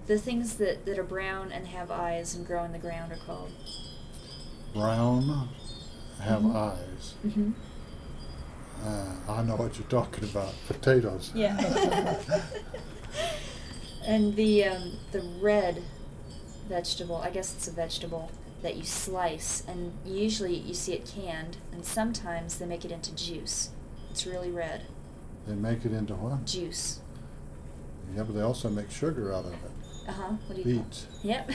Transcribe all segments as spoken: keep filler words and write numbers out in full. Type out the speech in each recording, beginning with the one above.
the things that, that are brown and have eyes and grow in the ground are called? Brown, have Mhm. eyes. Mm-hmm. Uh, I know what you're talking about. Potatoes. Yeah. And the um, the red vegetable, I guess it's a vegetable that you slice, and usually you see it canned, and sometimes they make it into juice. It's really red. They make it into what? Juice. Yeah, but they also make sugar out of it. Uh-huh. What do you Beets. call it? Yep.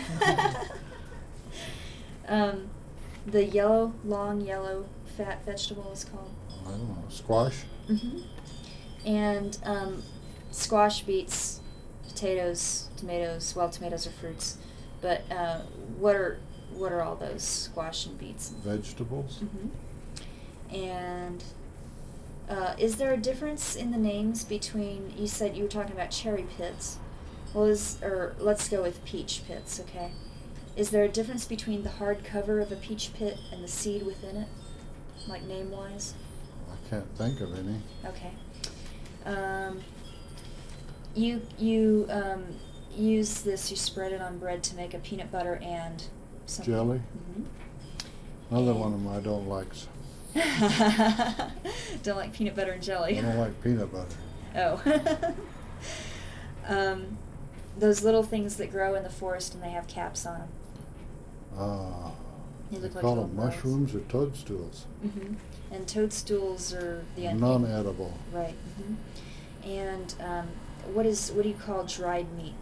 um, the yellow, long yellow fat vegetable is called? I don't know. Squash? Mm-hmm. And um, squash, beets, potatoes, tomatoes. Well, tomatoes are fruits, but uh, what are what are all those? Squash and beets. Vegetables? Mm-hmm. And uh, is there a difference in the names between? You said you were talking about cherry pits. Well, is or let's go with peach pits, okay? Is there a difference between the hard cover of a peach pit and the seed within it, like name-wise? I can't think of any. Okay. Um, you you um, use this. You spread it on bread to make a peanut butter and something. Jelly? Mm-hmm. Another And one of my don't likes. Don't like peanut butter and jelly. I don't like peanut butter. Oh. um, those little things that grow in the forest and they have caps on them. Ah, They they look like call little them bells. mushrooms or toadstools. Mm-hmm. And toadstools are the un- Non-edible. Right. Mm-hmm. And um, what is what do you call dried meat?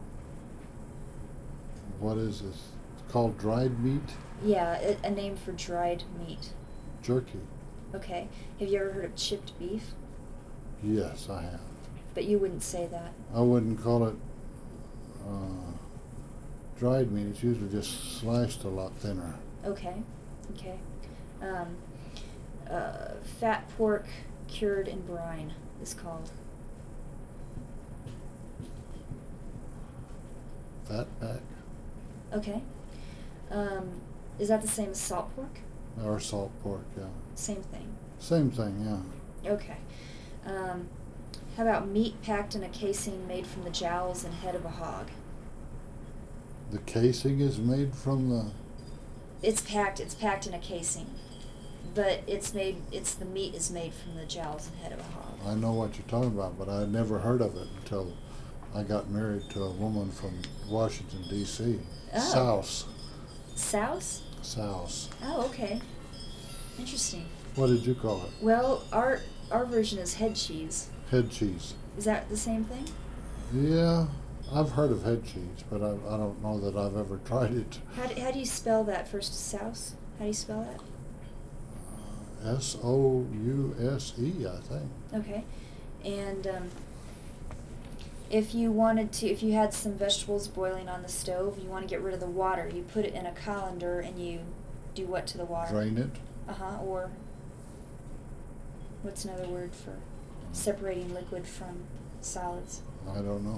What is this? It's called dried meat? Yeah, a, a name for dried meat. Jerky. Okay. Have you ever heard of chipped beef? Yes, I have. But you wouldn't say that. I wouldn't call it uh, dried meat. It's usually just sliced a lot thinner. Okay. Okay. Um, uh, fat pork cured in brine is called. Fat pack Okay. Um, is that the same as salt pork? or salt pork, yeah. Same thing. Same thing, yeah. Okay. Um, how about meat packed in a casing made from the jowls and head of a hog? The casing is made from the... It's packed. It's packed in a casing, but it's made. It's the meat is made from the jowls and head of a hog. I know what you're talking about, but I had never heard of it until I got married to a woman from Washington, D C Oh. Souse. Souse? Souse. Oh, okay. Interesting. What did you call it? Well, our our version is head cheese. Head cheese. Is that the same thing? Yeah, I've heard of head cheese, but I, I don't know that I've ever tried it. How do, how do you spell that first? Souse? How do you spell that? S O U S E, I think. Okay. And um, if you wanted to, if you had some vegetables boiling on the stove, you want to get rid of the water, you put it in a colander and you do what to the water? Drain it. Uh-huh, or what's another word for separating liquid from solids? I don't know.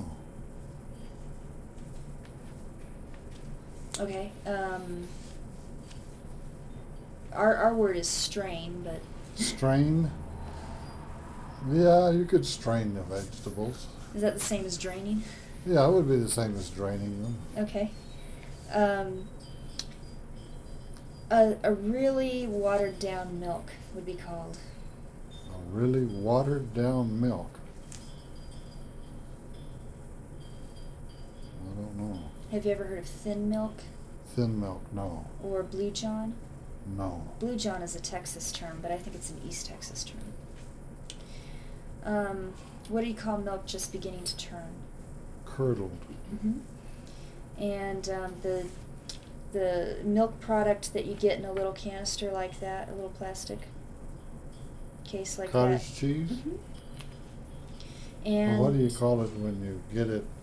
Okay. Um, our our word is strain, but Strain? Yeah, you could strain the vegetables. is that the same as draining? Yeah, it would be the same as draining them. Okay. Um, a, a really watered down milk would be called. A really watered down milk. I don't know. Have you ever heard of thin milk Thin milk, no. or Blue John? No. Blue John is a Texas term, but I think it's an East Texas term. Um, what do you call milk just beginning to turn? Curdled. Mm-hmm. And um, the the milk product that you get in a little canister like that, a little plastic case like Cottage that. cheese? Mm-hmm. And Well, what do you call it when you get it